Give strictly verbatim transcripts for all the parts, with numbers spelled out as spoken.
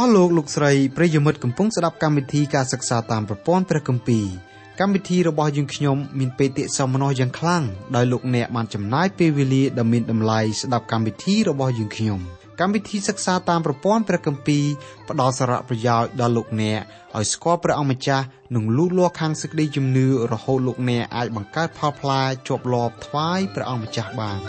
លោកលោកស្រីប្រិយមិត្តកំពុងស្ដាប់កម្មវិធីការសិក្សាតាមប្រព័ន្ធព្រះគម្ពីរកម្មវិធីរបស់យើងខ្ញុំមានបេតិសោមនស្សយ៉ាងខ្លាំងដោយលោកអ្នកបានចំណាយពេលវេលាដ៏មានតម្លៃស្ដាប់កម្មវិធីរបស់យើងខ្ញុំកម្មវិធីសិក្សាតាមប្រព័ន្ធព្រះគម្ពីរផ្ដល់សារៈប្រយោជន៍ដល់លោកអ្នកឲ្យស្គាល់ព្រះអង្គម្ចាស់និងលូតលាស់ខាងសេចក្តីជំនឿរហូតលោកអ្នកអាចបង្កើតផលផ្លែជាប់លាប់ថ្វាយព្រះអង្គម្ចាស់បាន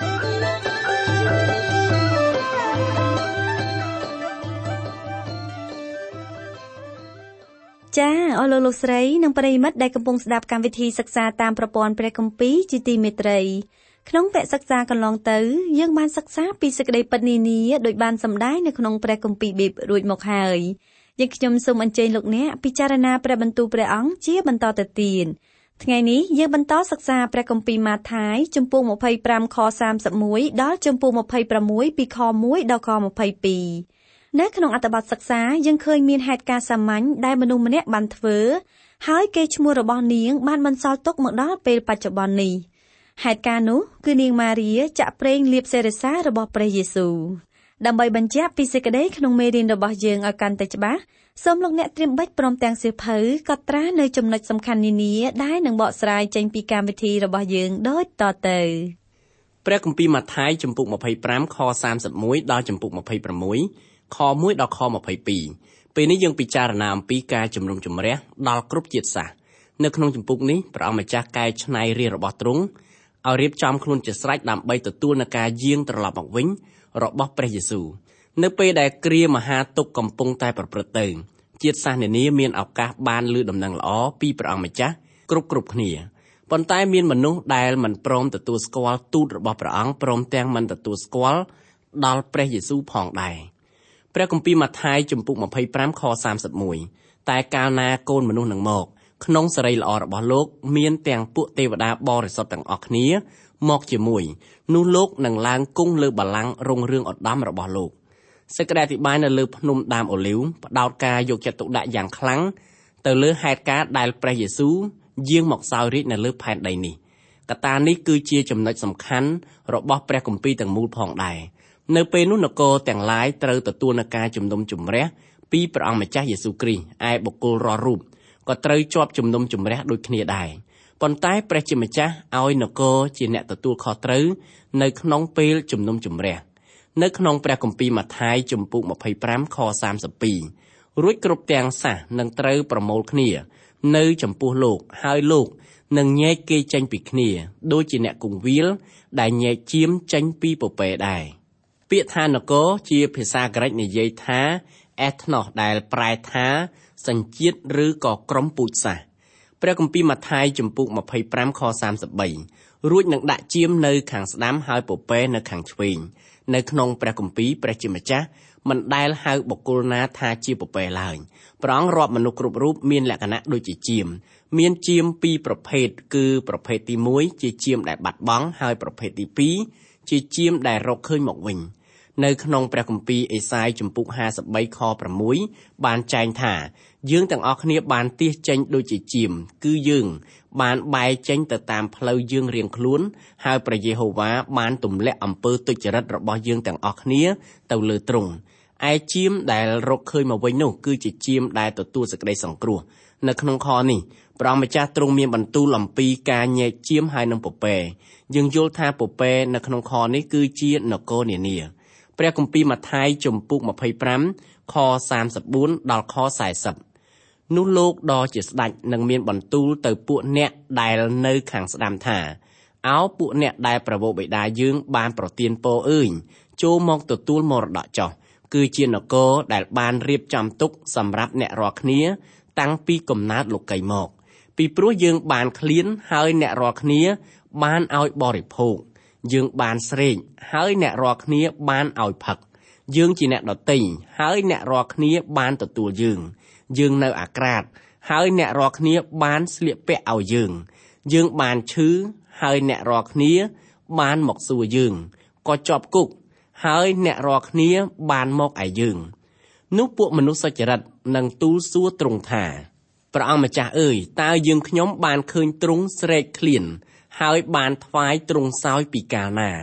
ចាអស់លោកលោកស្រីនិងប្រិយមិត្តដែលកំពុងស្ដាប់កម្មវិធីសិក្សាតាមប្រព័ន្ធព្រះគម្ពីរជាទីមេត្រីក្នុងវគ្គសិក្សាកន្លងទៅយើងបានសិក្សាពីសេចក្តីពិតនានាដោយបានសម្ដែងនៅក្នុងព្រះគម្ពីរបេបរួចមកហើយយើងខ្ញុំសូមអញ្ជើញលោកអ្នកពិចារណាព្រះបន្ទូលព្រះអង្គជាបន្តទៅទៀតថ្ងៃនេះយើងបន្តសិក្សាព្រះគម្ពីរម៉ាថាយជំពូកម្ភៃប្រាំខសាមសិបមួយដល់ជំពូកម្ភៃប្រាំមួយពីខមួយដល់ខម្ភៃពីរនៅក្នុងអត្ថបទសិក្សាយើងឃើញមានហេតុការណ៍សាមញ្ញដែលមនុស្សម្នាក់បានធ្វើហើយកេរ្តិ៍ឈ្មោះរបស់នាងបានបន្សល់ទុកមកដល់ពេលបច្ចុប្បន្ននេះហេតុការណ៍នោះគឺនាងម៉ារីចាក់ប្រេងលាបសេរីសារបស់ព្រះយេស៊ូវដើម្បីបញ្ជាក់ពីសេចក្តីក្នុងមេរៀនរបស់យើងឲ្យកាន់តែច្បាស់សូមលោកអ្នកត្រៀមបិចព្រមទាំងសៀវភៅកត់ត្រានៅចំណុចសំខាន់នានាដែលនឹងបកស្រាយចេញពីកម្មវិធីរបស់យើងដូចតទៅព្រះគម្ពីរម៉ាថាយជំពូកម្ភៃប្រាំខសាមសិបមួយដល់ជំពូកម្ភៃប្រាំមួយខមួយដល់ខម្ភៃពីរពេលនេះយើងពិចារណាអំពីការជំនុំជម្រះដល់គ្រប់ជាតិសាសន៍នៅក្នុងជំពូកនេះព្រះអង្គម្ចាស់កែច្នៃរាជរបស់ទ្រង់ឲ្យរៀបចំខ្លួនជាស្រេចដើម្បីទទួលនឹងការយាងត្រឡប់មកវិញរបស់ព្រះយេស៊ូវនៅពេលដែលគ្រាមហាទុក្ខកំពុងតែប្រព្រឹត្តទៅជាតិសាសន៍នានាមានឱកាសបានឮដំណឹងល្អពីព្រះអង្គម្ចាស់គ្រប់គ្រប់គ្នាប៉ុន្តែមានមនុស្សដែលមិនព្រមទទួលស្គាល់ទូតរបស់ព្រះអង្គព្រមទាំងមិនទទួលស្គាល់ដល់ព្រះយេស៊ូវផងដែរព្រះគម្ពីរម៉ាថាយជំពូកម្ភៃប្រាំខសាមសិបមួយតែកាលណាកូនមនុស្សនឹងមកក្នុងសេរីល្អរបស់លោកមានទាំងពួកទេវតាបរិសុទ្ធទាំងអស់គ្នាមកជាមួយនោះលោកនឹងឡើងគង់លើបល្ល័ង្ករុងរឿងឧត្តមរបស់លោកសេចក្តីអធិប្បាយនៅលើភ្នំដើមអូលីវផ្ដោតការយកចិត្តទុកដាក់យ៉ាងខ្លាំងទៅលើហេតុការណ៍ដែលព្រះយេស៊ូវយាងមកសោយរាជ្យនៅលើផែនដីនេះកត្តានេះគឺជាចំណុចសំខាន់របស់ព្រះគម្ពីរទាំងមូលផងដែរនៅពេលនោះនគរទាំងឡាយត្រូវទទួលនឹងការជំនុំជម្រះពីព្រះអង្គម្ចាស់យេស៊ូវគ្រីស្ទឯបុគ្គលរាល់រូបក៏ត្រូវជាប់ជំនុំជម្រះដូចគ្នាដែរប៉ុន្តែព្រះជាម្ចាស់ឲ្យនគរជាអ្នកទទួលខុសត្រូវនៅក្នុងពេលជំនុំជម្រះនៅក្នុងព្រះគម្ពីរម៉ាថាយជំពូកម្ភៃប្រាំខសាមសិបពីររួចគ្រប់ទាំងសាសនឹងត្រូវប្រមូលគ្នានៅចំពោះលោកហើយលោកនឹងញែកគេចេញពីគ្នាដូចជាអ្នកគង្វាលដែលញែកជាមចេញពីពពែដែរពាក្យថានគរជាភាសាក្រិកនិយាយថា ethnos ដែលប្រែថាសញ្ជាតិឬក៏ក្រុមពូជសាសន៍ព្រះគម្ពីរម៉ាថាយជំពូកម្ភៃប្រាំខសាមសិបបីរួចនឹងដាក់ជាមនៅខាងស្ដាំហើយពពែនៅខាងឆ្វេងនៅក្នុងព្រះគម្ពីរព្រះជាម្ចាស់មិនដែលហៅបុគ្គលណាថាជាពពែឡើយព្រះអង្គរាប់មនុស្សគ្រប់រូបមានលក្ខណៈដូចជាជាមមានជាមពីរប្រភេទគឺប្រភេទទីមួយជាជាមដែលបាត់បង់ហើយប្រភេទទីពីរជាជាមដែលរកឃើញមកវិញនៅក្នុងព្រះគម្ពីរអេសាយជំពូកហាសិបបីខប្រាំមួយបានចែងថាយើងទាំងអស់គ្នាបានទៀសចេញដូចជាជាមគឺយើងបានបែកចេញទៅតាមផ្លូវយើងរៀងខ្លួនហើយព្រះយេហូវ៉ាបានទម្លាក់អំពើទុច្ចរិតរបស់យើងទាំងអស់គ្នាទៅលើទ្រង់ឯជាមដែលរកឃើញមកវិញនោះគឺជាជាមដែលទទួលសេចក្តីសង្គ្រោះនៅក្នុងខនេះព្រះម្ចាស់ទ្រង់មានបន្ទូលអំពីការញែកជាមហើយនឹងពពែយើងយល់ថាពពែនៅក្នុងខនេះគឺជានគរនានាព្រះគម្ពីរម៉ាថាយជំពូកម្ភៃប្រាំខសាមសិបបួនដល់ខសែសិបនោះលោកដ៏ជាស្ដេចនឹងមានបន្ទូលទៅពួកអ្នកដែលនៅខាងស្ដាំថាអោពួកអ្នកដែលប្រវោបិតាយើងបានប្រទានពរអើយចូលមកទទួលមរតកចុះគឺជានគរដែលបានរៀបចំទុកសម្រាប់អ្នករាល់គ្នាតាំងពីកំណើតលោកីមកពីព្រោះយើងបានឃ្លានហើយអ្នករាល់គ្នាបានឲ្យបរិភោគយើងបានស្រេកហើយអ្នករាល់គ្នាបានឲ្យផឹកយើងជាអ្នកដទៃហើយអ្នករាល់គ្នាបានទទួលយើងយើងនៅអាក្រាតហើយអ្នករាល់គ្នាបានស្លៀកពាក់ឲ្យយើងយើងបានឈឺហើយអ្នករាល់គ្នាបានមកសួរយើងក៏ជាប់គុកហើយអ្នករាល់គ្នាបានមកឯយើងនោះពួកមនុស្សសុចរិតនឹងទូលសួរទ្រង់ថាព្រះអង្គម្ចាស់អើយតើយើងខ្ញុំបានឃើញទ្រង់ស្រែកឃ្លានហើយបានថ្វាយទ្រង់សោយពីកាលណា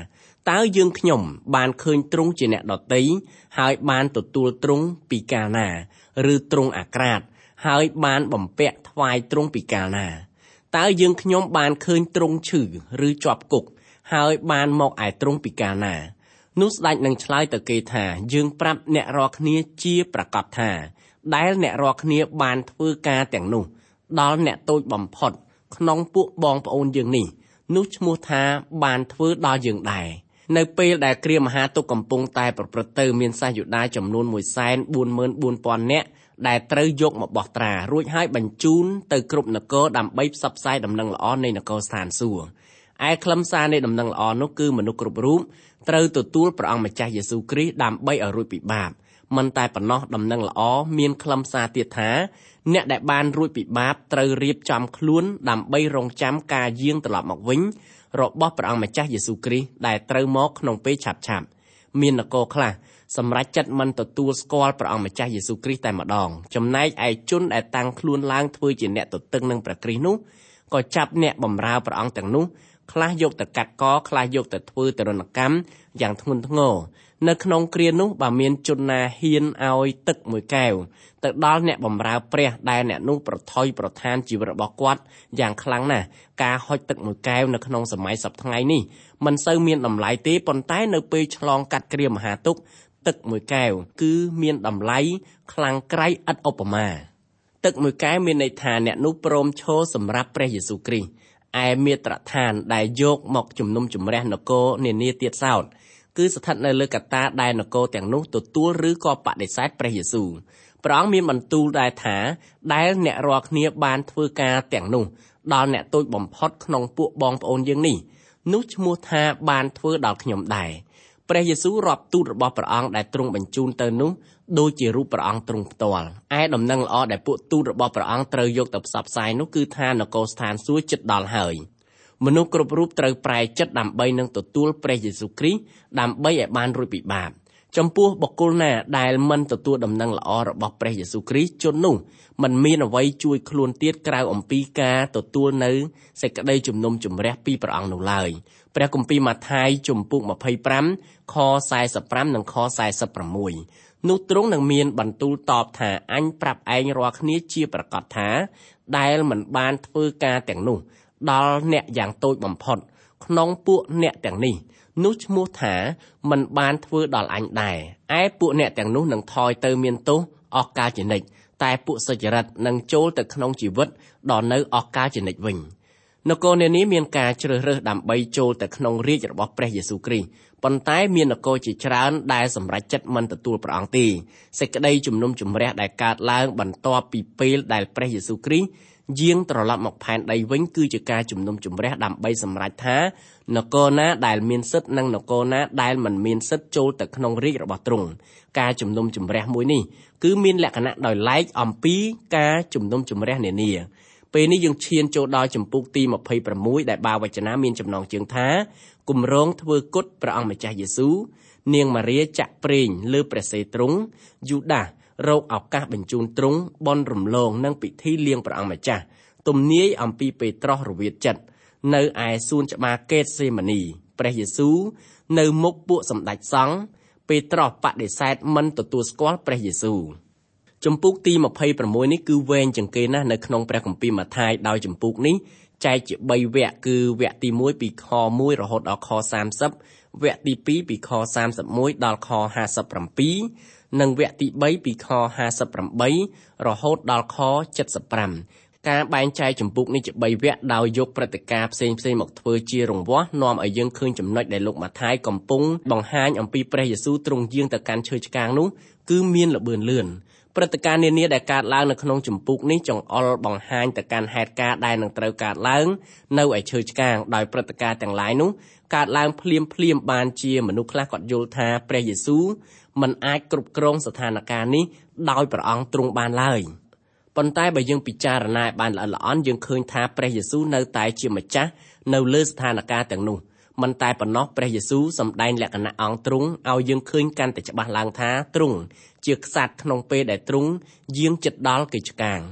តើយើងខ្ញុំបានឃើញទ្រង់ជាអ្នកដតីហើយបានទទួលទ្រង់ពីកាលណាឬទ្រង់អាក្រាតហើយបានបំពាក់ថ្វាយទ្រង់ពីកាលណាតើយើងខ្ញុំបានឃើញទ្រង់ឈឺឬជាប់គុកហើយបានមកឯទ្រង់ពីកាលណានោះស្ដេចនឹងឆ្លើយទៅគេថាយើងប្រាប់អ្នករាល់គ្នាជាប្រកាសថាដែលអ្នករាល់គ្នាបានធ្វើការទាំងនោះដល់អ្នកតូចបំផុតក្នុងពួកបងប្អូនយើងនេះនោះឈ្មោះថាបានធ្វើដល់យើងដែរនៅពេលដែលគ្រាមហាទុកកំពុងតែប្រព្រឹត្តទៅមានសាសយូដាចំនួនមួយសែនបួនម៉ឺនបួនពាន់នាក់ដែលត្រូវយកមកបោះត្រារួចហើយបញ្ជូនទៅគ្រប់នគរដើម្បីផ្សព្វផ្សាយដំណឹងល្អនៃនគរស្ថានសួគ៌ឯខ្លឹមសារនៃដំណឹងល្អនោះគឺមនុស្សគ្រប់រូបត្រូវទទួលព្រះអង្គម្ចាស់យេស៊ូវគ្រីស្ទដើម្បីឲ្យរួចពីបាបមិនតែប៉ុណ្ណោះដំណឹងល្អមានខ្លឹមសារទៀតថាអ្នកដែលបានរួចពីបាបត្រូវរៀបចំខ្លួនដើម្បីរងចាំការយាងត្រឡប់មកវិញរបស់ព្រះអង្គម្ចាស់យេស៊ូវគ្រីស្ទដែលត្រូវមកក្នុងពេលឆាប់ឆាប់មាននគរខ្លះសម្រាប់ចិត្តមិនទទួលស្គាល់ព្រះអង្គម្ចាស់យេស៊ូវគ្រីស្ទតែម្ដងចំណែកឯជនដែលតាំងខ្លួនឡើងធ្វើជាអ្នកទទឹងនឹងព្រះគ្រីស្ទនោះក៏ចាប់អ្នកបម្រើព្រះអង្គទាំងនោះខ្លះយកទៅកាត់កខ្លះយកទៅធ្វើទរណកម្មយ៉ាងធ្ងន់ធ្ងរនៅក្នុងគ្រានោះបើមានជនណាហ៊ានឲ្យទឹកមួយកែវទៅដល់អ្នកបម្រើព្រះដែលអ្នកនោះប្រថុយប្រថានជីវិតរបស់គាត់យ៉ាងខ្លាំងណាស់ការហុចទឹកមួយកែវនៅក្នុងសម័យសព្វថ្ងៃនេះមិនសូវមានតម្លៃទេប៉ុន្តែនៅពេលឆ្លងកាត់គ្រាមហាទុក្ខទឹកមួយកែវគឺមានតម្លៃខ្លាំងក្រៃឥតឧបមាទឹកមួយកែវមានន័យថាអ្នកនោះព្រមឈរសម្រាប់ព្រះយេស៊ូវគ្រីស្ទឯមាត្រដ្ឋានដែលយកមកជំនុំជម្រះនគរនានាទៀតសោតគឺស្ថិតនៅលើកត្តាដែលនគរទាំងនោះទទួលឬក៏បដិសេធព្រះយេស៊ូវព្រះអង្គមានបន្ទូលដែរថាដែលអ្នករាល់គ្នាបានធ្វើការទាំងនោះដល់អ្នកតូចបំផុតក្នុងពួកបងប្អូនយើងនេះនោះឈ្មោះថាបានធ្វើដល់ខ្ញុំដែរព្រះយេស៊ូវរាប់ទូតរបស់ព្រះអង្គដែលទ្រង់បញ្ជូនទៅនោះដូចជារូបព្រះអង្គទ្រង់ផ្ទាល់ឯដំណឹងល្អដែលពួកទូតរបស់ព្រះអង្គត្រូវយកទៅផ្សព្វផ្សាយនោះគឺថានគរស្ថានសួគ៌ជិតដល់ហើយមនុស្សគ្រប់រូបត្រូវប្រែចិត្តដើម្បីនឹងទទួលព្រះយេស៊ូវគ្រីស្ទដើម្បីឲ្យបានរួចពីបាបចំពោះបុគ្គលណាដែលមិនទទួលដំណឹងល្អរបស់ព្រះយេស៊ូវគ្រីស្ទជននោះមិនមានអ្វីជួយខ្លួនទៀតក្រៅអំពីការទទួលនៅសេចក្តីជំនុំជម្រះពីព្រះអង្គនោះឡើយព្រះគម្ពីរម៉ាថាយជំពូកម្ភៃប្រាំខសែសិបប្រាំនិងខសែសិបប្រាំមួយនោះទ្រង់នឹងមានបន្ទូលតបថាអញប្រាប់ឯងរាល់គ្នាជាប្រកាសថាដែលមិនបានធ្វើការទាំងនោះដល់អ្នកយ៉ាងតូចបំផុតក្នុងពួកអ្នកទាំងនេះនោះឈ្មោះថាមិនបានធ្វើដល់អញដែរឯពួកអ្នកទាំងនោះនឹងថយទៅមានទោសអស់កាលជានិច្ចតែពួកសុចរិតនឹងចូលទៅក្នុងជីវិតដ៏នៅអស់កាលជានិច្ចវិញនគរនានាមានការជ្រើសរើសដើម្បីចូលទៅក្នុងរាជ្យរបស់ព្រះយេស៊ូវគ្រីស្ទប៉ុន្តែមាននគរជាច្រើនដែលសម្រេចចិត្តមិនទទួលព្រះអង្គទេសេចក្តីជំនុំជម្រះដែលកើតឡើងបន្ទាប់ពីពេលដែលព្រះយេស៊ូវគ្រីស្ទយាងត្រឡប់មកផែនដីវិញគឺជាការជំនុំជម្រះដើម្បីសម្រេចថានគរណាដែលមានសិទ្ធិនិងនគរណាដែលមិនមានសិទ្ធិចូលទៅក្នុងរាជ្យរបស់ទ្រង់ការជំនុំជម្រះមួយនេះគឺមានលក្ខណៈដោយឡែកអំពីការជំនុំជម្រះនានាពេលនេះយើងឈានចូលដល់ជំពូកទីម្ភៃប្រាំមួយដែលបាវចនាមានចំណងជើងថាគម្រោងធ្វើគុតព្រះអង្គម្ចាស់យេស៊ូវនាងម៉ារីចាក់ប្រេងលើព្រះសេទ្រង់យូដាសរកឱកាសបញ្ជូនទ្រង់បន់រំលងនិងពិធីលៀងព្រះអង្គម្ចាស់ទំនាយអំពីពេត្រុសរវិតចិត្តនៅឯសួនច្បារកេតសេម៉ានីព្រះយេស៊ូវនៅមុខពួកសម្ដេចសង្ឃពេត្រុសបដិសេធមិនទទួលស្គាល់ព្រះយេស៊ូវជំពូកទីម្ភៃប្រាំមួយនេះគឺវែងជាងគេណាស់នៅក្នុងព្រះគម្ពីរម៉ាថាយដោយជំពូកនេះចែកជាបីវគ្គគឺវគ្គទីមួយពីខមួយរហូតដល់ខសាមសិបវគ្គទីពីរពីខសាមសិបមួយដល់ខហាសិបប្រាំពីរនិងវគ្គទីបីពីខហាសិបប្រាំបីរហូតដល់ខចិតសិបប្រាំការបែងចែកជំពូកនេះជាបីវគ្គដោយយកព្រឹត្តិការណ៍ផ្សេងផ្សេងមកធ្វើជារង្វាស់នាំឲ្យយើងឃើញចំណុចដែលលោកម៉ាថាយកំពុងបង្ហាញអំពីព្រះយេស៊ូវទ្រង់យាងទៅកាន់ឈើឆ្កាងនោះគឺមានល្បឿនលឿនព្រឹត្តិការណ៍នានាដែលកើតឡើងនៅក្នុងជំពូកនេះចង្អុលបង្ហាញទៅកាន់ហេតុការណ៍ដែលនឹងត្រូវកើតឡើងនៅឯឈើឆ្កាងដោយព្រឹត្តិការណ៍ទាំងឡាយនោះកើតឡើងភ្លាមភ្លាមបានជាមនុស្សខ្លះគាត់យល់ថាព្រះយេស៊ូវមិនអាចគ្រប់គ្រងស្ថានភាពនេះដោយព្រះអង្គទ្រង់បានឡើយប៉ុន្តែបើយើងពិចារណាបានល្អិតល្អន់យើងឃើញថាព្រះយេស៊ូវនៅតែជាម្ចាស់នៅលើស្ថានភាពទាំងនោះមិនតែប៉ុណ្ណោះព្រះយេស៊ូវសម្ដែងលក្ខណៈអង្គទ្រង់ឲ្យយើងឃើញកាន់តែច្បាស់ឡើងថាទ្រង់ជាក្សត្រក្នុងពេលដែលទ្រង់យាងជិតដល់កិច្ចការ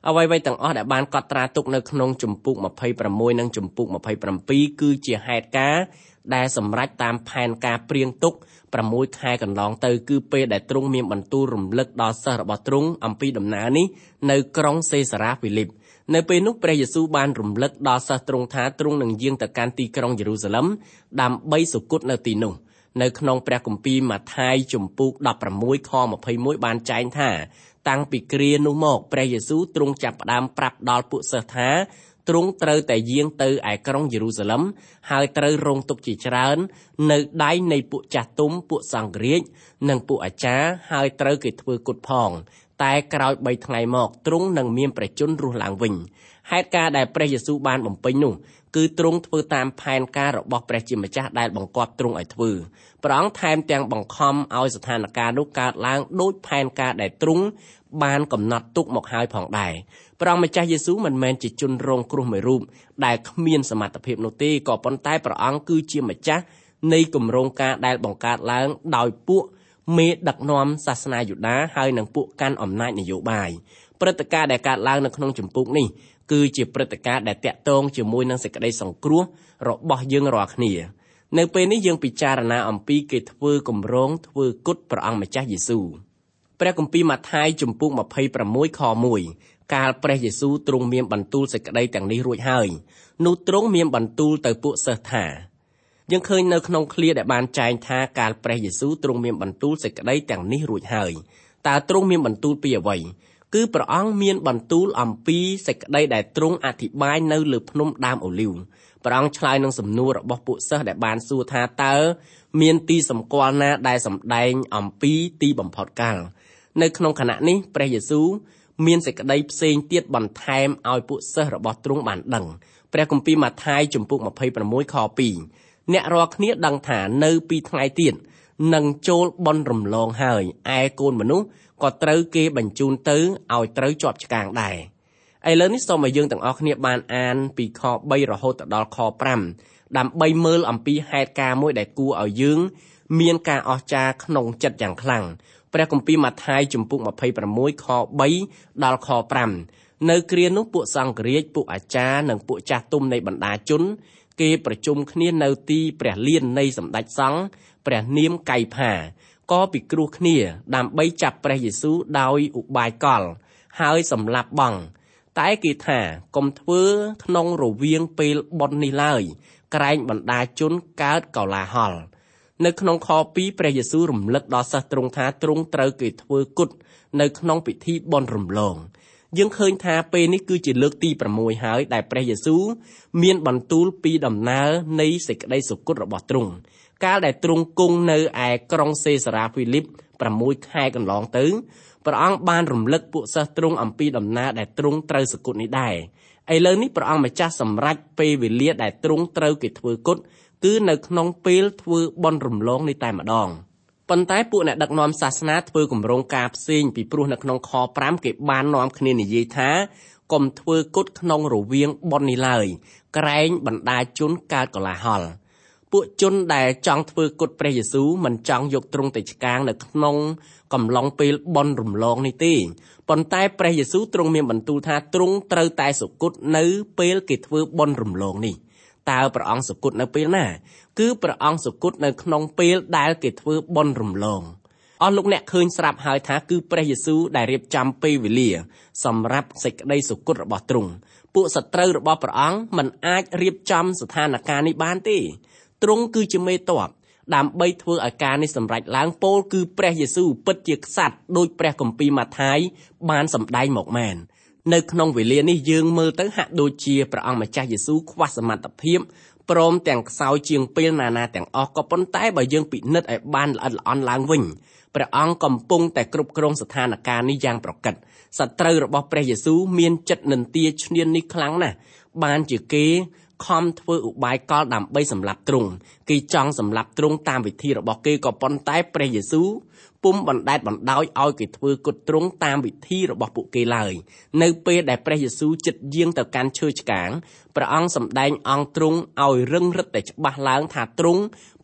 អ្វីៗទាំងអស់ដែលបានកត់ត្រាទុកនៅក្នុងជំពូកยี่สิบหกនិងជំពូកยี่สิบเจ็ดគឺជាហេតុការណ៍ដែលសម្រេចតាមផែនការព្រៀងទុកsáuខែកន្លងទៅគឺពេលដែលទ្រង់មានបន្ទូលរំលឹកដល់សិស្សរបស់ទ្រង់អំពីដំណើរនេះនៅក្រុងសេសារ៉ាហ្វីលីបនៅពេលនោះព្រះយេស៊ូវបានរំលឹកដល់សិស្សទ្រង់ថាទ្រង់នឹងយាងទៅកាន់ទីក្រុងយេរូសាឡិមដើម្បីសុគតនៅទីនោះនៅក្នុងព្រះគម្ពីរម៉ាថាយជំពូកដប់ប្រាំមួយខម្ភៃមួយបានចែងថាតាំងពីគ្រានោះមកព្រះយេស៊ូវទ្រង់ចាប់ផ្ដើមប្រាប់ដល់ពួកសិស្សថាទ្រង់ត្រូវតែយាងទៅឯក្រុងយេរូសាឡិមហើយត្រូវរងទុក្ខជាច្រើននៅដៃនៃពួកចាស់ទុំពួកសង្ឃរាជនិងពួកអាចារ្យហើយត្រូវគេធ្វើគុតផងតែក្រោយបីថ្ងៃមកទ្រង់នឹងមានព្រះជន្មរស់ឡើងវិញហេតុការណ៍ដែលព្រះយេស៊ូវបានបំពេញនោះគឺទ្រង់ធ្វើតាមផែនការរបស់ព្រះជាម្ចាស់ដែលបង្គាប់ទ្រង់ឲ្យធ្វើព្រះអង្គថែមទាំងបង្ខំឲ្យស្ថានភាពនោះកើតឡើងដោយផែនការដែលទ្រង់បានកំណត់ទុកមកហើយផងដែរព្រះអង្គម្ចាស់យេស៊ូវមិនមែនជាជនរងគ្រោះមួយរូបដែលគ្មានសមត្ថភាពនោះទេក៏ប៉ុន្តែព្រះអង្គគឺជាម្ចាស់នៃគម្រោងការដែលបង្កើតឡើងដោយពួកមេដឹកនាំសាសនាយូដាហើយនិងពួកកាន់អំណាចនយោបាយព្រឹត្តិការណ៍ដែលកើតឡើងនៅក្នុងជំពូកនេះគឺជាព្រឹត្តិការណ៍ដែលតាក់ទងជាមួយនឹងសេចក្តីសង្គ្រោះរបស់យើងរាល់គ្នានៅពេលនេះយើងពិចារណាអំពីគេធ្វើគម្រោងធ្វើគុតព្រះអង្គម្ចាស់យេស៊ូវព្រះគម្ពីរម៉ាថាយជំពូកยี่สิบหกខមួយកាលព្រះយេស៊ូវទ្រង់មានបន្ទូលសេចក្តីទាំងនេះរួចហើយនោះទ្រង់មានបន្ទូលទៅពួកសិស្សថាយើងឃើញនៅក្នុងឃ្លាដែលបានចែងថាកាលព្រះយេស៊ូវទ្រង់មានបន្ទូលសេចក្តីទាំងនេះរួចហើយតើទ្រង់មានបន្ទូលពីអ្វីគឺព្រះអង្គមានបន្ទូលអំពីសេចក្តីដែលទ្រង់អធិប្បាយនៅលើភ្នំដើមអូលីវព្រះអង្គឆ្លើយនឹងសំណួររបស់ពួកសិស្សដែលបានសួរថាតើមានទីសម្គាល់ណាដែលសម្ដែងអំពីទីបំផុតកាលនៅក្នុងខណៈនេះព្រះយេស៊ូវមានសេចក្តីផ្សេងទៀតបន្ថែមឲ្យពួកសិស្សរបស់ទ្រង់បានដឹងព្រះគម្ពីរម៉ាថាយជំពូកยี่สิบหกខពីរអ្នករាល់គ្នាដឹងថានៅពីថ្ងៃទៀតនឹងចូលបន់រំលងហើយឯកូនមនុស្សក៏ត្រូវគេបញ្ជូនទៅឲ្យត្រូវជាប់ឆ្កាងដែរឥឡូវនេះសូមឲ្យយើងទាំងអស់គ្នាបានអានពីខបីរហូតដល់ខប្រាំដើម្បីមើលអំពីហេតុការណ៍មួយដែលគួរឲ្យយើងមានការអស្ចារ្យក្នុងចិត្តយ៉ាងខ្លាំងព្រះគម្ពីរម៉ាថាយជំពូកยี่สิบหกខបីដល់ខប្រាំនៅគ្រានោះពួកសង្ឃរាជពួកអាចារ្យនិងពួកចាស់ទុំនៃបណ្ដាជនគេប្រជុំគ្នានៅទីព្រះលាននៃសម្ដេចសង្ឃព្រះនាមកៃផាក៏ពិគ្រោះគ្នាដើម្បីចាប់ព្រះយេស៊ូវដោយឧបាយកលហើយសម្លាប់បង់តែគេថាកុំធ្វើក្នុងរវាងពេលបុណ្យនេះឡើយក្រែងបណ្ដាជនកើតកោឡាហលនៅក្នុងខពីរព្រះយេស៊ូវរំលឹកដល់សិស្សទ្រង់ថាទ្រង់ត្រូវគេធ្វើគុតនៅក្នុងពិធីបុណ្យរំលងយើងឃើញថាពេលនេះគឺជាលើកទីប្រាំមួយហើយដែលព្រះយេស៊ូវមានបន្ទូលពីដំណើរនៃសេចក្តីសុគតរបស់ទ្រង់កាលដែលទ្រង់គង់នៅឯក្រុងសេសារ៉ាហ្វីលីបsáuខែកន្លងទៅព្រះអង្គបានរំលឹកពួកសិស្សទ្រង់អំពីដំណើរដែលទ្រង់ត្រូវសុគតនេះដែរឥឡូវនេះព្រះអង្គម្ចាស់សម្រេចពេលវេលាដែលទ្រង់ត្រូវគេធ្វើគុតគឺនៅក្នុងពេលធ្វើបុណ្យរំលងនេះតែម្ដងប៉ុន្តែពួកអ្នកដឹកនាំសាសនាធ្វើគម្រោងការផ្សេងពីព្រោះនៅក្នុងខប្រាំគេបាននាំគ្នានិយាយថាកុំធ្វើគុតក្នុងរវាងបុណ្យនេះឡើយក្រែងបណ្ដាជនកើតកោឡាហលពួកជនដែលចង់ធ្វើគុតព្រះយេស៊ូវមិនចង់យកទ្រង់ទៅឆ្កាងនៅក្នុងកំឡុងពេលបុណ្យរំលងនេះទេប៉ុន្តែព្រះយេស៊ូវទ្រង់មានបន្ទូលថាទ្រង់ត្រូវតែសុគតនៅពេលគេធ្វើបុណ្យរំលងនេះតើព្រះអង្គសុគតនៅពេលណាគឺព្រះអង្គសុគតនៅក្នុងពេលដែលគេធ្វើបុណ្យរំលងអស់លោកអ្នកឃើញស្រាប់ហើយថាគឺព្រះយេស៊ូវដែលរៀបចំពេលវេលាសម្រាប់សេចក្តីសុគតរបស់ទ្រង់ពួកសត្រូវរបស់ព្រះអង្គមិនអាចរៀបចំស្ថានភាពនេះបានទេទ្រង់គឺជាមេទ័ពដើម្បីធ្វើឲ្យការនេះសម្រេចឡើងពោលគឺព្រះយេស៊ូវពិតជាក្សត្រដោយព្រះគម្ពីរម៉ាថាយបានសម្ដែងមកមែននៅក្នុងវេលានេះយើងមើលទៅហាក់ដូចជាព្រះអង្គម្ចាស់យេស៊ូវខ្វះសមត្ថភាពព្រមទាំងខ្សោយជាងពេលណាណាទាំងអស់ក៏ប៉ុន្តែបើយើងពិនិត្យឲ្យបានល្អិតល្អន់ឡើងវិញព្រះអង្គកំពុងតែគ្រប់គ្រងស្ថានភាពនេះយ៉ាងប្រកិតសត្រូវរបស់ព្រះយេស៊ូវមានចិត្តនិន្ទាឈ្នានីសខ្លាំងណាស់បានជាគេខំធ្វើឧបាយកលដើម្បីសម្លាប់ទ្រង់គេចង់សម្លាប់ទ្រង់តាមវិធីរបស់គេក៏ប៉ុន្តែព្រះយេស៊ូវពុំបណ្ដែតបណ្ដោយឲ្យគេធ្វើគុតទ្រង់តាមវិធីរបស់ពួកគេឡើយនៅពេលដែលព្រះយេស៊ូវជិតយាងទៅកាន់ឈើឆ្កាងព្រះអង្គសម្ដែងអង្គទ្រង់ឲ្យរឹងរិតតែច្បាស់ឡើងថាទ្រង់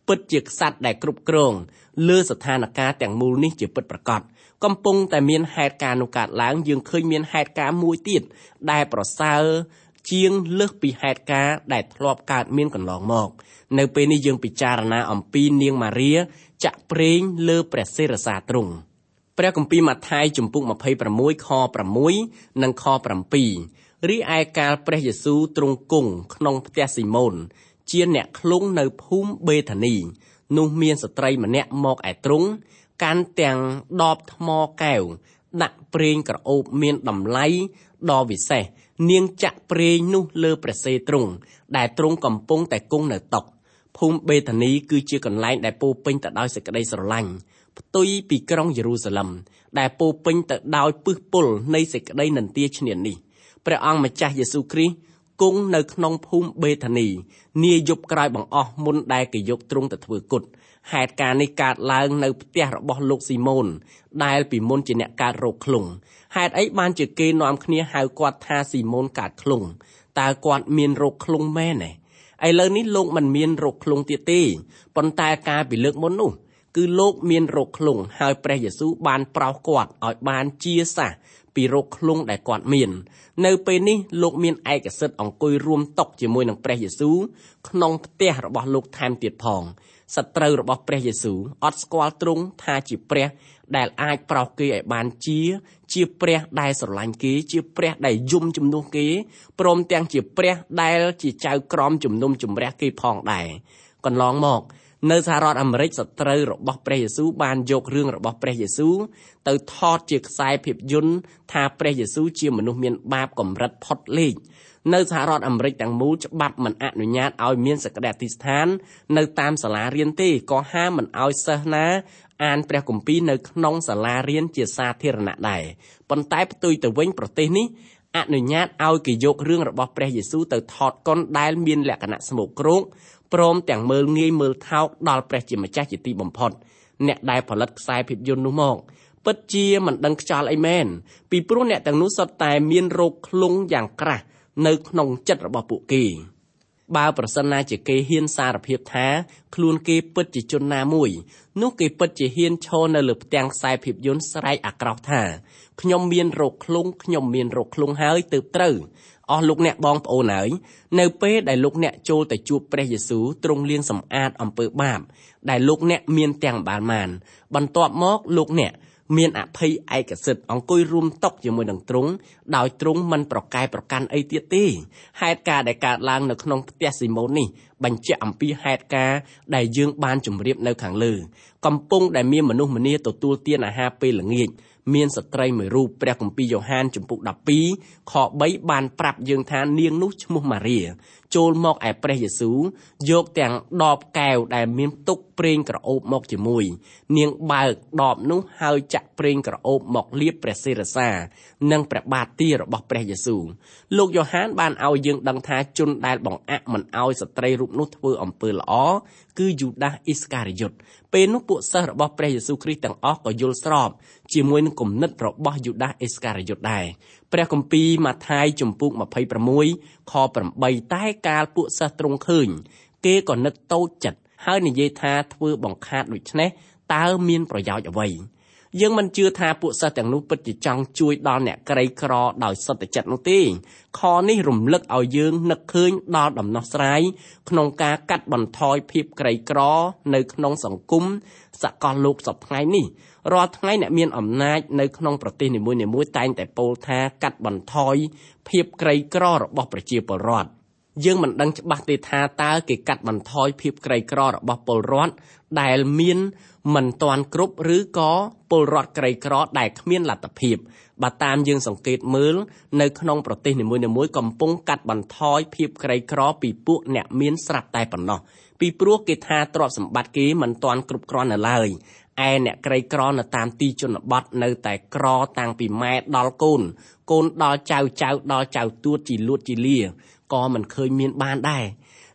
ពិតជាក្សត្រដែលគ្រប់គ្រងលើស្ថានភាពទាំងមូលនេះជាពិតប្រាកដកំពុងតែមានហេតុការណ៍នោះកើតឡើងយើងឃើញមានហេតុការណ៍មួយទៀតដែលប្រសើរជាងលើសពីហេតុការណ៍ដែលធ្លាប់កើតមានកន្លងមកនៅពេលនេះយើងពិចារណាអំពីនាងម៉ារីចាក់ប្រេងលើព្រះសិរសាទ្រង់ព្រះគម្ពីរម៉ាថាយជំពូកម្ភៃប្រាំមួយខប្រាំមួយនិងខប្រាំពីររីឯកាលព្រះយេស៊ូវទ្រង់គង់ក្នុងផ្ទះស៊ីម៉ូនជាអ្នកឃ្លង់នៅភូមិបេថានីនោះមានស្ត្រីម្នាក់មកឯទ្រង់កាន់ទាំងដបថ្មកែវដាក់ប្រេងក្រអូបមានតម្លៃដ៏វិសេសនាងចាក់ប្រេងនោះលើព្រះសិរទ្រង់ដែលទ្រង់កំពុងតែគង់នៅតុភូមិបេថានីគឺជាកន្លែងដែលពោពេញទៅដោយសេចក្តីស្រឡាញ់ផ្ទុយពីក្រុងយេរូសាឡិមដែលពោពេញទៅដោយពឹសពុលនៃសេចក្តីនិន្ទាឈ្នានីសព្រះអង្គម្ចាស់យេស៊ូវគ្រីស្ទគង់នៅក្នុងភូមិបេថានីនាយប់ក្រោយបង្អស់មុនដែលគេយកទ្រង់ទៅធ្វើគុតហេតុការណ៍នេះកើតឡើងនៅផ្ទះរបស់លោកស៊ីម៉ូនដែលពីមុនជាអ្នកកើតរោគឃ្លុងហេតុអីបានជាគេនាំគ្នាហៅគាត់ថាស៊ីម៉ូនកើតឃ្លុងតើគាត់មានរោគឃ្លុងមែនទេឥឡូវនេះលោកមិនមានរោគឃ្លុងទៀតទេប៉ុន្តែកាលពីលើកមុននោះគឺលោកមានរោគឃ្លុងហើយព្រះយេស៊ូវបានប្រោសគាត់ឲ្យបានជាសះពីរោគឃ្លុងដែលគាត់មាននៅពេលនេះលោកមានឯកសិទ្ធិអង្គុយរួមតុជាមួយនឹងព្រះយេស៊ូវក្នុងផ្ទះរបស់លោកថែមទៀតផងសត្រូវរបស់ព្រះយេស៊ូវអត់ស្គាល់ទ្រង់ថាជាព្រះដែលអាចប្រោសគេឲ្យបានជាជាព្រះដែលស្រឡាញ់គេជាព្រះដែលយំជំនួសគេព្រមទាំងជាព្រះដែលជាចៅក្រមជំនុំជម្រះគេផងដែរកន្លងមកនៅសហរដ្ឋអាមេរិកសត្រូវរបស់ព្រះយេស៊ូវបានយករឿងរបស់ព្រះយេស៊ូវទៅថតជាខ្សែភាពយន្តថាព្រះយេស៊ូវជាមនុស្សមានបាបកម្រិតផុតលេខនៅសហរដ្ឋអាមេរិកទាំងមូលច្បាប់មិនអនុញ្ញាតឲ្យមានសក្តិអធិស្ឋាននៅតាមសាលារៀនទេក៏ហាមមិនឲ្យសិស្សណាអានព្រះគម្ពីរនៅក្នុងសាលារៀនជាសាធារណៈដែរប៉ុន្តែផ្ទុយទៅវិញប្រទេសនេះអនុញ្ញាតឲ្យគេយករឿងរបស់ព្រះយេស៊ូវទៅថតកុនដែលមានលក្ខណៈស្មោកគ្រោកព្រមទាំងមើលងាយមើលថោកដល់ព្រះជាម្ចាស់ជាទីបំផុតអ្នកដែលផលិតខ្សែភាពយន្តនោះមកពិតជាមិនដឹងខ្យល់អីមែនពីព្រោះអ្នកទាំងនោះសុទ្ធតែមានរោគឃ្លុងយ៉ាងក្រាស់នៅក្នុងចិត្តរបស់ពួកគេបើប្រសិនណាជាគេហ៊ានសារភាពថាខ្លួនគេពិតជាជនណាមួយនោះគេពិតជាហ៊ានឈរនៅលើផ្ទាំងខ្សែភាពយន្តស្រែកអាក្រោសថាខ្ញុំមានរោគឃ្លុងខ្ញុំមានរោគឃ្លុងហើយទើបត្រូវអស់លោកអ្នកបងប្អូនហើយនៅពេលដែលលោកអ្នកចូលទៅជួបព្រះយេស៊ូវទ្រង់លាងសម្អាតអំពើបាបដែលលោកអ្នកមានទាំងបាល់ម៉ានបន្ទាប់មកលោកអ្នកមានអភ័យឯកសិទ្ធិអង្គុយរួមតុជាមួយនឹងទ្រង់ដោយទ្រង់មិនប្រកែប្រកាន់អីទៀតទេហេតុការណ៍ដែលកើតឡើងនៅក្នុងផ្ទះស៊ីម៉ូននេះបញ្ជាក់អំពីហេតុការណ៍ដែលយើងបានជម្រាបនៅខាងលើកំពុងដែលមានមនុស្សម្នាទទួលទានអាហារពេលល្ងាចមានស្ត្រីមួយរូបព្រះគម្ពីរយ៉ូហានជំពូកដប់ពីរខបីបានប្រាប់យើងថានាងនោះឈ្មោះម៉ារីចូលមកឯព្រះយេស៊ូវយកទាំងដបកែវដែលមានផ្ទុកប្រេងក្រអូបមកជាមួយនាងបើកដបនោះហើយចាក់ប្រេងក្រអូបមកលាបព្រះសិរសានិងព្រះបាទទារបស់ព្រះយេស៊ូវលោកយ៉ូហានបានឲ្យយើងដឹងថាជនដែលបង្អាក់មិនឲ្យស្ត្រីរូបនោះធ្វើអំពើល្អគឺយូដាសអ៊ីស្ការីយ៉ុតពេលនោះពួកសិស្សរបស់ព្រះយេស៊ូវគ្រីស្ទទាំងអស់ក៏យល់ស្របជាមួយនឹងគំនិតរបស់យូដាសអ៊ីស្ការីយ៉ុតដែរព្រះគម្ពីរម៉ាថាយជំពូកម្ភៃប្រាំមួយខប្រាំបីតែកាលពួកសិស្សទ្រង់ឃើញគេក៏នឹកតូចចិត្តហើយនិយាយថាធ្វើបង្ខាតដូច្នេះតើមានប្រយោជន៍អ្វីយើងមិនជឿថាពួកសិស្សទាំងនោះពិតជាចង់ជួយដល់អ្នកក្រីក្រដោយសុទ្ធចិត្តនោះទេខនេះរំលឹកឲ្យយើងនឹកឃើញដល់ដំណោះស្រាយក្នុងការកាត់បន្ថយភាពក្រីក្រនៅក្នុងសង្គមសកលលោកសពថ្ងៃនេះរាល់ថ្ងៃអ្នកមានអំណាចនៅក្នុងប្រទេសនីមួយៗតែងតែពោលថាកាត់បន្ថយភាពក្រីក្ររបស់ប្រជាពលរដ្ឋយើងមិនដឹងច្បាស់ទេថាតើគេកាត់បន្ថយភាពក្រីក្ររបស់ពលរដ្ឋដែលមានមិនទាន់គ្រប់ឬក៏ពលរដ្ឋក្រីក្រដែលគ្មានលទ្ធភាពបើតាមយើងសង្កេតមើលនៅក្នុងប្រទេសនីមួយៗកំពុងកាត់បន្ថយភាពក្រីក្រពីពួកអ្នកមានស្រាប់តែប៉ុណ្ណោះពីព្រោះគេថាទ្រព្យសម្បត្តិគេមិនទាន់គ្រប់គ្រាន់នៅឡើយឯអ្នកក្រីក្រនៅតាមទីជនបទនៅតែក្រតាំងពីម៉ែដល់កូនកូនដល់ចៅចៅដល់ចៅទួតជីលួតជីលាក៏មិនឃើញមានបានដែរ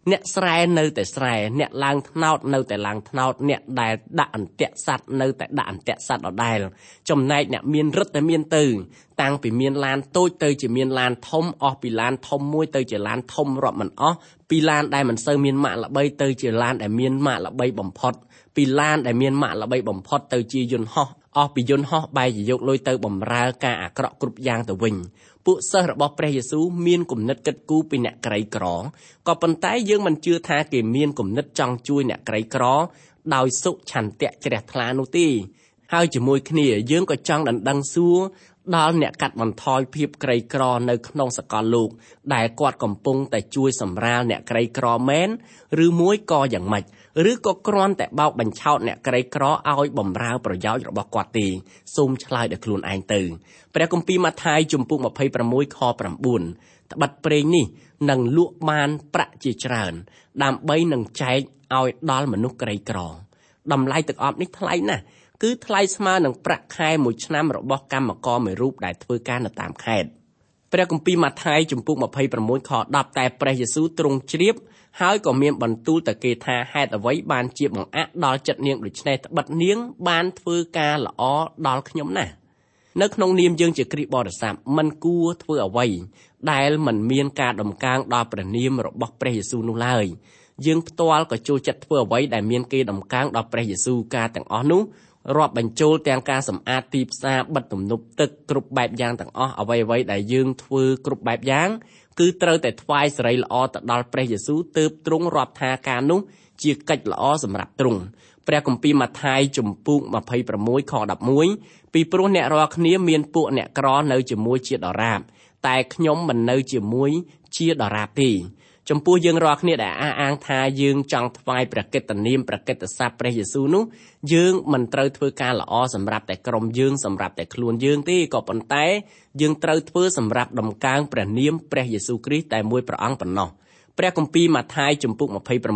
អ្នកស្រែនៅតែស្រែអ្នកឡើងថ្នោតនៅតែឡើងថ្នោតអ្នកដែលដាក់អន្ទាក់សัตว์នៅតែដាក់អន្ទាក់សัตว์ដដែលចំណែកអ្នកមានរឹតតែមានទៅតាំងពីមានឡានតូចទៅជាមានឡានធំអស់ពីឡានធំមួយទៅជាឡានធំរាប់មិនអស់ពីឡានដែលមិនសូវមានម៉ាកល្បីទៅជាឡានដែលមានម៉ាកល្បីបំផុតពីឡានដែលមានម៉ាកល្បីបំផុតទៅជាយន្តហោះអស់ពីយន្តហោះបែរជាយកលុយទៅបម្រើការអាក្រក់គ្រប់យ៉ាងទៅវិញពួកសិស្សរបស់ព្រះយេស៊ូវមានគំនិតគិតគូរពីអ្នកក្រីក្រក៏ប៉ុន្តែយើងមិនជឿថាគេមានគំនិតចង់ជួយអ្នកក្រីក្រដោយសុឆន្ទៈជ្រះថ្លានោះទេហើយជាមួយគ្នាយើងក៏ចង់ដណ្ដឹងសួរដល់អ្នកកាត់បន្ថយភាពក្រីក្រនៅក្នុងសកលលោកដែលគាត់កំពុងតែជួយសម្រាលអ្នកក្រីក្រមែនឬមួយក៏យ៉ាងម៉េចឬក៏គ្រាន់តែបោកបញ្ឆោតអ្នកក្រីក្រឲ្យបម្រើប្រយោជន៍របស់គាត់ទេសូមឆ្លើយដោយខ្លួនឯងទៅព្រះគម្ពីរម៉ាថាយជំពូកยี่สิบหกខ9ត្បិតព្រេងនេះនឹងលក់បានប្រាក់ជាច្រើនដើម្បីនឹងចែកឲ្យដល់មនុស្សក្រីក្រតម្លៃទឹកអប់នេះថ្លៃណាស់គឺថ្លៃស្មើនឹងប្រាក់ខែមួយឆ្នាំរបស់កម្មករមួយរូបដែលធ្វើការនៅតាមខេត្តព្រះគម្ពីរម៉ាថាយជំពូកยี่สิบหกខ10តែព្រះយេស៊ូវទ្រង់ជ្រាបហើយក៏មានបន្ទូលទៅគេថាហេតុអ្វីបានជាបង្អាក់ដល់ចិត្តនាងដូច្នេះត្បិតនាងបានធ្វើការល្អដល់ខ្ញុំណាស់នៅក្នុងនាមយើងជាគ្រីស្ទបរិស័ទមិនគួរធ្វើអ្វីដែលមិនមានការដំកើងដល់ព្រះនាមរបស់ព្រះយេស៊ូវនោះឡើយយើងផ្ទាល់ក៏ចូលចិត្តធ្វើអ្វីដែលមានគេដំកើងដល់ព្រះយេស៊ូវការទាំងអស់នោះរាប់បញ្ចូលទាំងការសម្អាតទីផ្សារបិទទំនប់ទឹកគ្រប់បែបយ៉ាងទាំងអស់អ្វីអ្វីដែលយើងធ្វើគ្រប់បែបយ៉ាងគឺត្រូវតែថ្វាយសិរីល្អទៅដល់ព្រះយេស៊ូវទើបទ្រង់រាប់ថាការនោះជាកិច្ចល្អសម្រាប់ទ្រង់ព្រះគម្ពីរម៉ាថាយជំពូកยี่สิบหกខ11ពីព្រោះអ្នករាល់គ្នាមានពួកអ្នកក្រនៅជាមួយជាដរាបតែខ្ញុំមិននៅជាមួយជាដរាបទេចំពោះយើងរាល់គ្នាដែលអះអាងថាយើងចង់ថ្វាយព្រះកិត្តិនាមព្រះកិត្តិស័ព្ទព្រះយេស៊ូវនោះយើងមិនត្រូវធ្វើការល្អសម្រាប់តែក្រុមយើងសម្រាប់តែខ្លួនយើងទេក៏ប៉ុន្តែយើងត្រូវធ្វើសម្រាប់ដំកើងព្រះនាមព្រះយេស៊ូវគ្រីស្ទតែមួយព្រះអង្គប៉ុណ្ណោះព្រះគម្ពីរម៉ាថាយជំពូកยี่สิบหกខ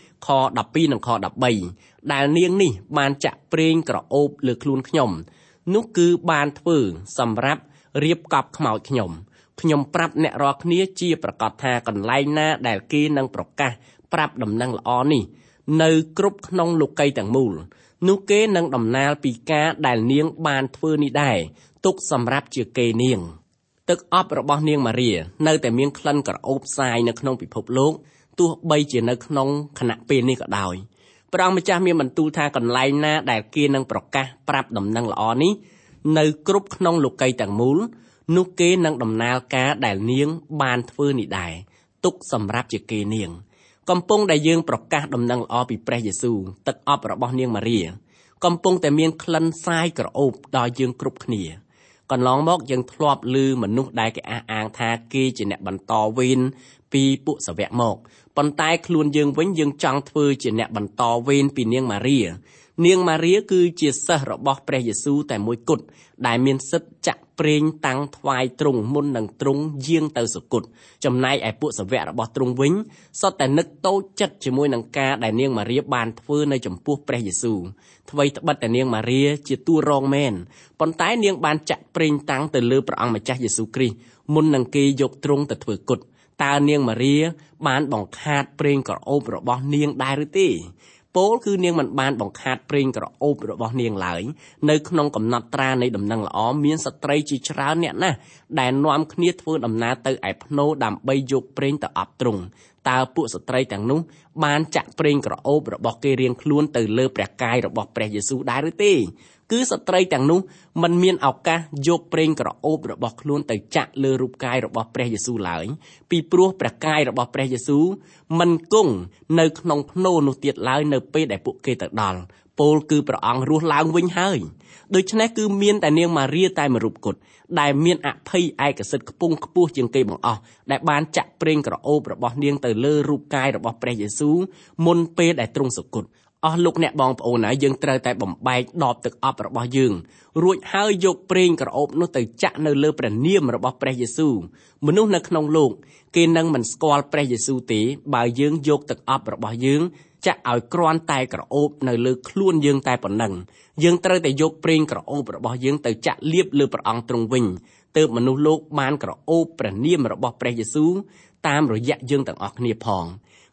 12និងខ13ដែលនាងនេះបានចាក់ប្រេងក្រអូបលើខ្លួនខ្ញុំនោះគឺបានធ្វើសម្រាប់រៀបកប់ខ្មោចខ្ញុំខ្ញុំប្រាប់អ្នករាល់គ្នាជាប្រកាសថាកន្លែងណាដែលគេនឹងប្រកាសប្រាប់ដំណឹងល្អនេះនៅគ្រប់ក្នុងលោកីយ៍ទាំងមូលនោះគេនឹងដំណាលពីការដែលនាងបានធ្វើនេះដែរទុកសម្រាប់ជាគេនាងទឹកអប់របស់នាងម៉ារីនៅតែមានក្លិនក្រអូបសាយនៅក្នុងពិភពលោកទោះបីជានៅក្នុងខណៈពេលនេះក៏ដោយព្រះអង្គម្ចាស់មានបន្ទូលថាកន្លែងណាដែលគេនឹងប្រកាសប្រាប់ដំណឹងល្អនេះនៅគ្រប់ក្នុងលោកីយ៍ទាំងមូលនោះគេនឹងដំណើរការដែលនាងបានធ្វើនេះដែរទុកសម្រាប់ជាគេនាងកំពុងដែលយើងប្រកាសដំណឹងល្អពីព្រះយេស៊ូវទឹកអប់របស់នាងម៉ារីកំពុងតែមានក្លិនសាយក្រអូបដល់យើងគ្រប់គ្នាកន្លងមកយើងធ្លាប់ឮមនុស្សដែលគេអះអាងថាគេជាអ្នកបន្តវេនពីពួកសាវកមកប៉ុន្តែខ្លួនយើងវិញយើងចង់ធ្វើជាអ្នកបន្តវេនពីនាងម៉ារីនាងម៉ារីគឺជាសិស្សរបស់ព្រះយេស៊ូវតែមួយគត់ដែលមានសិទ្ធិចាក់ប្រេងតាំងថ្វាយទ្រង់មុននឹងទ្រង់យាងទៅសុគតចំណែកឯពួកសាវករបស់ទ្រង់វិញសុទ្ធតែនឹកតូចចិត្តជាមួយនឹងការដែលនាងម៉ារីបានធ្វើនៅចំពោះព្រះយេស៊ូវថ្វីត្បិតតែនាងម៉ារីជាតួរងមែនប៉ុន្តែនាងបានចាក់ប្រេងតាំងទៅលើព្រះអង្គម្ចាស់យេស៊ូវគ្រីស្ទមុននឹងគេយកទ្រង់ទៅធ្វើគុតតើនាងម៉ារីបានបង្ខាតប្រេងក្រអូបរបស់នាងដែរឬទេពោលគឺនាងមិនបានបង្ខាតប្រេងក្រអូបរបស់នាងឡើយនៅក្នុងកំណត់ត្រានៃដំណឹងល្អមានស្ត្រីជាច្រើនអ្នកណាស់ដែលនាំគ្នាធ្វើដំណើរទៅឯភ្នូរដើម្បីយកប្រេងទៅអប់ទ្រង់តើពួកស្ត្រីទាំងនោះបានចាក់ប្រេងក្រអូបរបស់គេរៀងខ្លួនទៅលើព្រះកាយរបស់ព្រះយេស៊ូវដែរឬទេគឺស្ត្រីទាំងនោះមិនមានឱកាសយកប្រេងក្រអូបរបស់ខ្លួនទៅចាក់លើរូបកាយរបស់ព្រះយេស៊ូវឡើយពីព្រោះព្រះកាយរបស់ព្រះយេស៊ូវមិនគង់នៅក្នុងភ្នូរនោះទៀតឡើយនៅពេលដែលពួកគេទៅដល់ពោលគឺព្រះអង្គរស់ឡើងវិញហើយដូច្នេះគឺមានតែនាងម៉ារីតែមួយរូបគត់ដែលមានអភ័យឯកសិទ្ធិខ្ពង់ខ្ពស់ជាងគេបង្អស់ដែលបានចាក់ប្រេងក្រអូបរបស់នាងទៅលើរូបកាយរបស់ព្រះយេស៊ូវមុនពេលដែលទ្រង់សុគតអស់លោកអ្នកបងប្អូនហើយយើងត្រូវតែបំបែកដបទឹកអប់របស់យើងរួចហើយយកប្រេងក្រអូបនោះទៅចាក់នៅលើព្រះនាមរបស់ព្រះយេស៊ូវមនុស្សនៅក្នុងលោកគេនឹងមិនស្គាល់ព្រះយេស៊ូវទេបើយើងយកទឹកអប់របស់យើងចាក់ឲ្យគ្រាន់តែក្រអូបនៅលើខ្លួនយើងតែប៉ុណ្ណឹងយើងត្រូវតែយកប្រេងក្រអូបរបស់យើងទៅចាក់លាបលើព្រះអង្គទ្រង់វិញទើបមនុស្សលោកបានក្រអូបព្រះនាមរបស់ព្រះយេស៊ូវតាមរយៈយើងទាំងអស់គ្នាផង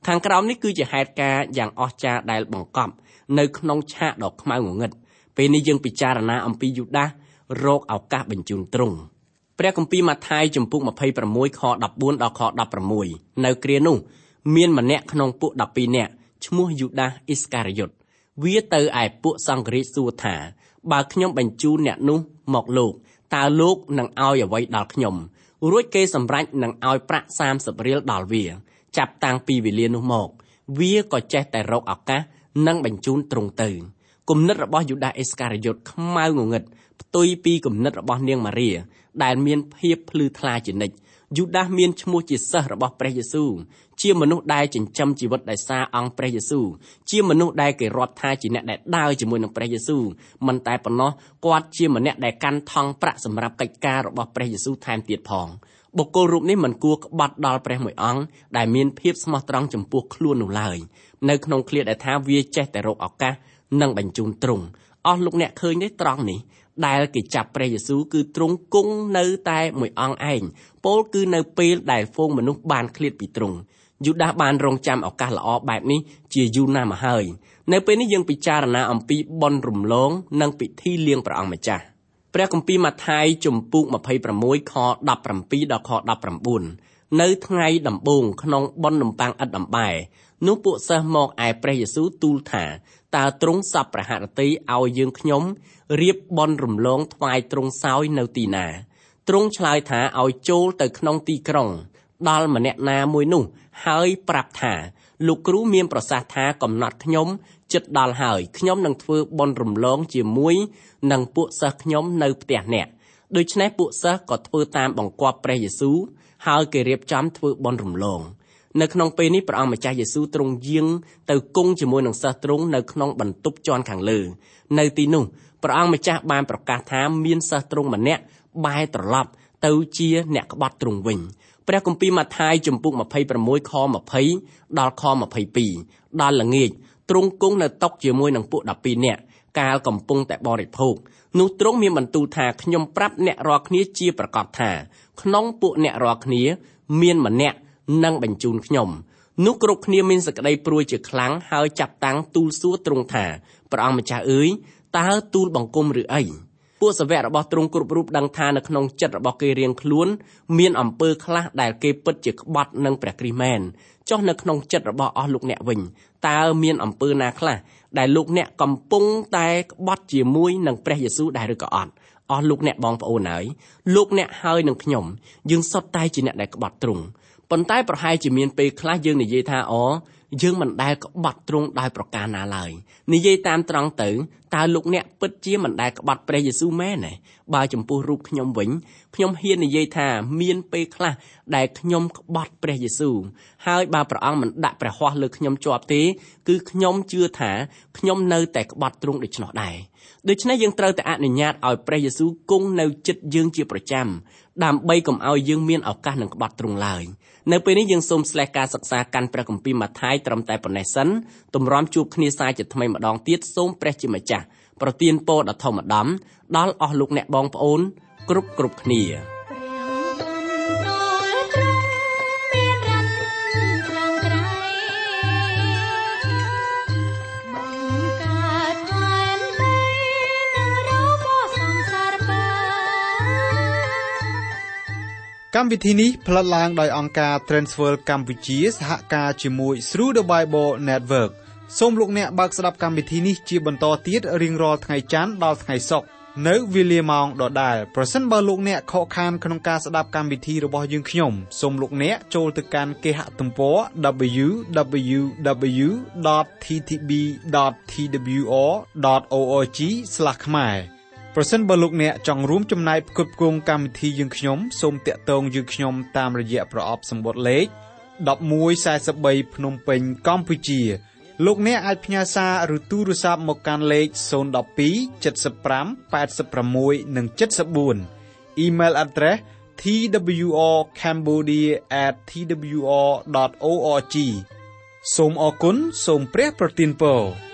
ខាងក្រោមនេះគឺជាហេតុការណ៍យ៉ាងអស្ចារ្យដែលបង្កប់នៅក្នុងឆាកដ៏ខ្មៅងងឹតពេលនេះយើងពិចារណាអំពីយូដាសរកឱកាសបញ្ជូនទ្រង់ព្រះគម្ពីរម៉ាថាយជំពូកម្ភៃប្រាំមួយខដប់បួនដល់ខដប់ប្រាំមួយនៅគ្រានោះមានម្នាក់ក្នុងពួកដប់ពីរនាក់ឈ្មោះយូដាសអ៊ីស្ការីយ៉ុតវាទៅឯពួកសង្ឃរាជសួរថាបើខ្ញុំបញ្ជូនអ្នកនោះមកលោកតើលោកនឹងឲ្យអ្វីដល់ខ្ញុំរួចគេសម្រេចនឹងឲ្យប្រាក់សាមសិបរៀលដល់វាចាប់តាំងពីវេលានោះមកវាក៏ចេះតែរកឱកាសនិងបញ្ជូនទ្រង់ទៅគំនិតរបស់យូដាសអ៊ីស្ការីយ៉ុតខ្មៅងងឹតផ្ទុយពីគំនិតរបស់នាងម៉ារីដែលមានភាពភ្លឺថ្លាជានិច្ចយូដាសមានឈ្មោះជាសិស្សរបស់ព្រះយេស៊ូវជាមនុស្សដែលចិញ្ចឹមជីវិតដោយសារអង្គព្រះយេស៊ូវជាមនុស្សដែលគេរាប់ថាជាអ្នកដែលដើរជាមួយនឹងព្រះយេស៊ូវមិនតែប៉ុណ្ណោះគាត់ជាម្នាក់ដែលកាន់ថង់ប្រាក់សម្រាប់កិច្ចការរបស់ព្រះយេស៊ូវថែមទៀតផងបុគ្គលរូបនេះមិនគួរក្បត់ដល់ព្រះមួយអង្គដែលមានភាពស្មោះត្រង់ចំពោះខ្លួននោះឡើយនៅក្នុងឃ្លាដែលថាវាចេះតែរកឱកាសនិងបញ្ជូនទ្រង់អស់លោកអ្នកឃើញទេត្រង់នេះដែលគេចាប់ព្រះយេស៊ូវគឺទ្រង់គង់នៅតែមួយអង្គឯងពោលគឺនៅពេលដែលហ្វូងមនុស្សបានឃ្លាតពីទ្រង់យូដាសបានរងចាំឱកាសល្អបែបនេះជាយូរណាស់មកហើយនៅពេលនេះយើងពិចារណាអំពីបុណ្យរំលងនិងពិធីលៀងព្រះអង្គម្ចាស់ព្រះគម្ពីរម៉ាថាយជំពូកម្ភៃប្រាំមួយខដប់ប្រាំពីរដល់ខដប់ប្រាំបួននៅថ្ងៃដំបូងក្នុងបុណ្យនំប៉័ងឥតដំបែនោះពួកសិស្សមកឯព្រះយេស៊ូវទូលថាតើទ្រង់សពព្រះហឫទ័យឲ្យយើងខ្ញុំរៀបបុណ្យរំលងថ្វាយទ្រង់សោយនៅទីណាទ្រង់ឆ្លើយថាឲ្យចូលទៅក្នុងទីក្រុងដល់ម្នាក់ណាមួយនោះហើយប្រាប់ថាលោកគ្រូមានប្រសាសន៍ថាកំណត់ខ្ញុំជិតដល់ហើយខ្ញុំនឹងធ្វើបុណ្យរំលងជាមួយនឹងពួកសិស្សខ្ញុំនៅផ្ទះអ្នកដូច្នេះពួកសិស្សក៏ធ្វើតាមបង្គាប់ព្រះយេស៊ូវហើយគេរៀបចំធ្វើបុណ្យរំលងនៅក្នុងពេលនេះព្រះអង្គម្ចាស់យេស៊ូវទ្រង់យាងទៅគង់ជាមួយនឹងសិស្សទ្រង់នៅក្នុងបន្ទប់ជាន់ខាងលើនៅទីនោះព្រះអង្គម្ចាស់បានប្រកាសថាមានសិស្សទ្រង់ម្នាក់បែរត្រឡប់ទៅជាអ្នកក្បត់ទ្រង់វិញព្រះគម្ពីរម៉ាថាយជំពូកម្ភៃប្រាំមួយខម្ភៃដល់ខម្ភៃពីរដល់ល្ងាចទ្រង់គង់នៅតុជាមួយនឹងពួកដប់ពីរនាក់កាលកំពុងតែបរិភោគនោះទ្រង់មានបន្ទូលថាខ្ញុំប្រាប់អ្នករាល់គ្នាជាប្រកាសថាក្នុងពួកអ្នករាល់គ្នាមានម្នាក់នឹងបញ្ជូនខ្ញុំនោះគ្រប់គ្នាមានសេចក្តីព្រួយជាខ្លាំងហើយចាប់តាំងទូលសួរទ្រង់ថាព្រះអង្គម្ចាស់អើយតើទូលបង្គំឬអីពួកសាវករបស់ទ្រង់គ្រប់រូបដឹងថានៅក្នុងចិត្តរបស់គេរៀងខ្លួនមានអំពើខ្លះដែលគេពិតជាក្បត់នឹងព្រះគ្រីស្ទមែនចុះនៅក្នុងចិត្តរបស់អស់លោកអ្នកវិញតើមានអំពើណាខ្លះដែលលោកអ្នកកំពុងតែក្បត់ជាមួយនឹងព្រះយេស៊ូវដែរឬក៏អត់អស់លោកអ្នកបងប្អូនហើយលោកអ្នកហើយនឹងខ្ញុំយើងសុទ្ធតែជាអ្នកដែលក្បត់ទ្រង់ប៉ុន្តែប្រហែលជាមានពេលខ្លះយើងនិយាយថាអូយើងមិនដែលក្បត់ទ្រង់ដោយប្រការណាឡើយនិយាយតាមត្រង់ទៅតើលោកអ្នកពិតជាមិនដែលក្បត់ព្រះយេស៊ូវមែនទេបើចំពោះរូបខ្ញុំវិញខ្ញុំហ៊ាននិយាយថាមានពេលខ្លះដែលខ្ញុំក្បត់ព្រះយេស៊ូវហើយបើព្រះអង្គមិនដាក់ព្រះហស្ថលើខ្ញុំជាប់ទេគឺខ្ញុំជឿថាខ្ញុំនៅតែក្បត់ទ្រង់ដូច្នោះដែរដូច្នេះយើងត្រូវតែអនុញ្ញាតឲ្យព្រះយេស៊ូវគង់នៅជិតយើងជាប្រចាំដើម្បីកុំឲ្យយើងមានឱកាសនឹងក្បត់ទ្រង់ឡើយនៅពេលនេះយើងសូមស្លេះការសិក្សាកាន់ព្រះគម្ពីរម៉ាថាយត្រឹមតែប៉ុណ្ណេះសិនទម្រាំជួបគ្នាសាជាថ្មីម្ដងទៀតសូមព្រះជាម្ចាស់ប្រទានពរដ៏ធម្មដំដល់អស់លោកអ្នកបងប្អូនគ្រប់គ្រប់គ្នាកម្មវិធីនេះផ្លាត់ឡើងដោយអង្គការ Transworld កម្ពុជាសហការជាមួយ Through the Bible Network សូមលោកអ្នកបើកស្ដាប់កម្មវិធីនេះជាបន្តទៀតរៀងរាល់ថ្ងៃច័ន្ទដល់ថ្ងៃសុក្រនៅវេលាម៉ោងដដែលប្រសិនបើលោកអ្នកខកខានក្នុងការស្ដាប់កម្មវិធីរបស់យើងខ្ញុំសូមលោកអ្នកចូលទៅកាន់គេហទំព័រ double-u double-u double-u ដត t t b ដត t w r ដត org ស្លាស ខ្មែរប្រសិនបើលោកអ្នកចង់រួមចំណែកផ្គត់ផ្គង់កម្មវិធីយើងខ្ញុំសូមតាក់ទងយើងខ្ញុំតាមរយៈប្រអប់សម្បត្តិលេខmột một bốn baភ្នំពេញកម្ពុជាលោកអ្នកអាចផ្ញើសារឬទូរស័ព្ទមកកាន់លេខศูนย์ หนึ่ง สอง เจ็ด ห้า แปด หก និង เจ็ด สี่ Email address t w r cambodia at t w r dot org សូមអរគុណសូមព្រះប្រទានពរ